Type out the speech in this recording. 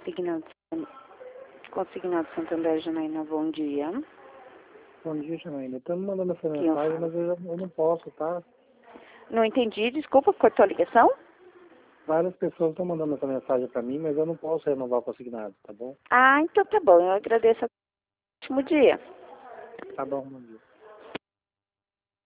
Consignado Santander, Janaína, bom dia. Bom dia, Janaína. Estamos mandando essa Quem eu mensagem, falo? mas eu não posso, tá? Não entendi, desculpa, cortou a ligação? Várias pessoas estão mandando essa mensagem para mim, mas eu não posso renovar o consignado, tá bom? Ah, então tá bom, eu agradeço. Ótimo dia. Tá bom, bom dia.